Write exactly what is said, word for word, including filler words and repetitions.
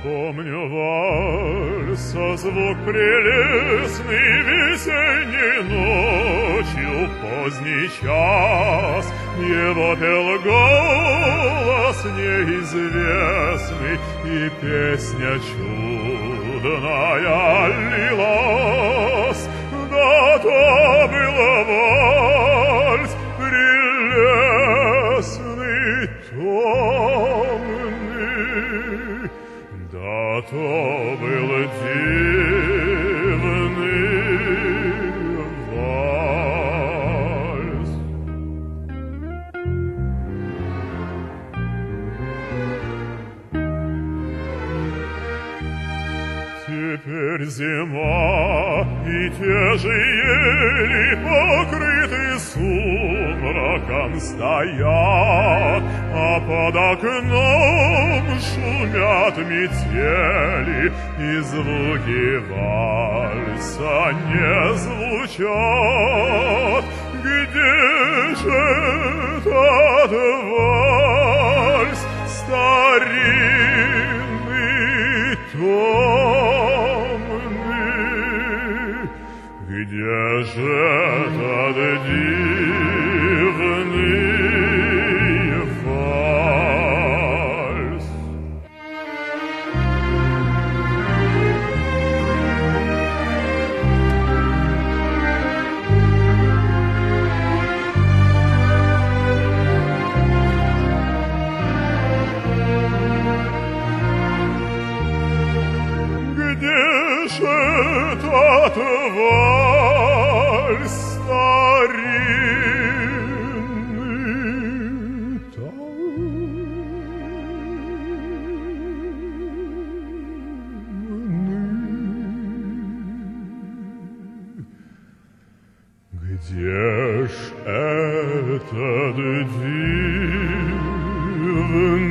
помню вальс, звук прелестный весенней ночью, поздний час, его пел голос неизвестный, и песня чудная лилась. Да, то был вальс прелестный, томный, да, то был дивный вальс. Теперь зима, и те же ели, покрыты сумраком, стоят, а под окном шумят метели, и звуки вальса не звучат. Где же этот вальс старинный, томный? Где же этот дивный вальс? Где же этот вальс старинный, томный? Где ж этот дивный